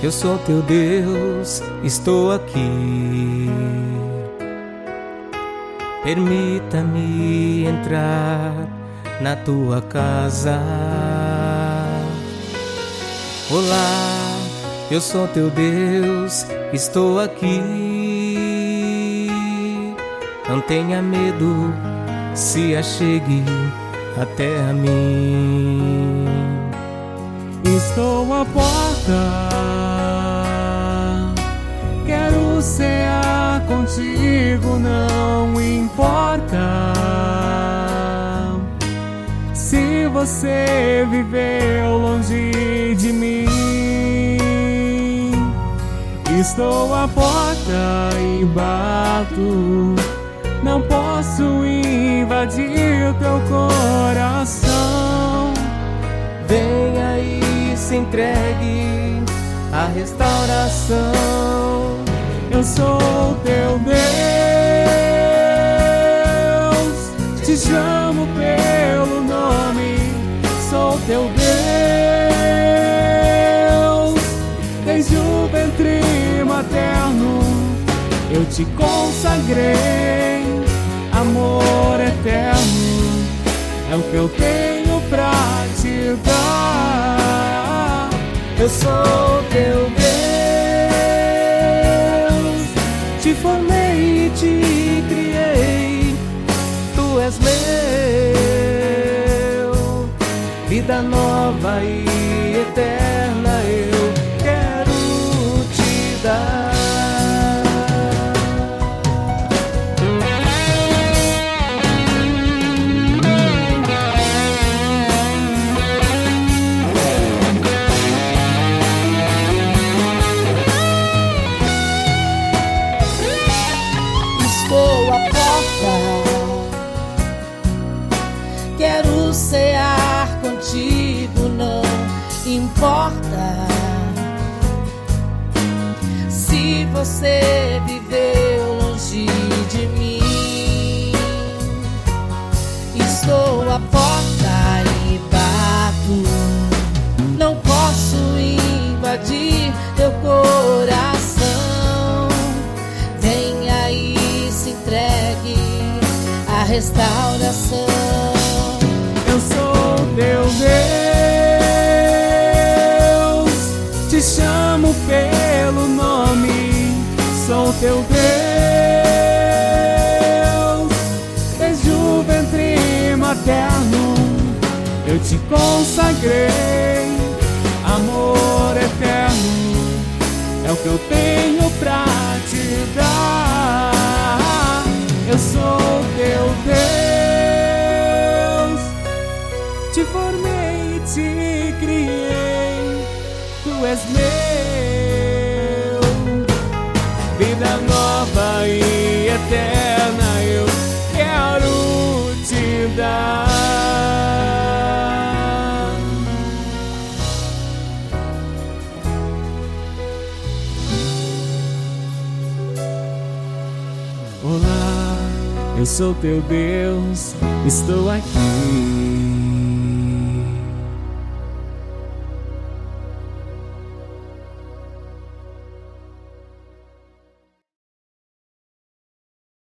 Eu sou teu Deus, estou aqui. Permita-me entrar na tua casa. Olá, eu sou teu Deus, estou aqui. Não tenha medo, se achegue até a mim. Estou à porta, quero cear contigo, não importa se você viveu longe de mim. Estou à porta e bato, não posso invadir teu coração. Venha e se entregue à restauração. Eu sou teu Deus, te chamo pelo nome. Sou teu Deus, desde o ventre materno eu te consagrei. Amor eterno é o que eu tenho pra te dar. Eu sou teu Deus, te formei e te criei. Tu és meu, vida nova e eterna eu quero te dar. Estou à porta, quero cear contigo, não importa se você viveu longe de mim. Estou à porta e bato, não posso invadir teu coração. Venha e se entregue à restauração. Eu sou teu Deus, te chamo pelo nome. Sou teu Deus, desde o ventre materno eu te consagrei. Amor eterno é o que eu tenho pra te dar. Eu sou teu Deus, te formei e te criei. Tu és meu, vida nova e eterna eu quero te dar. Olá, eu sou teu Deus, estou aqui.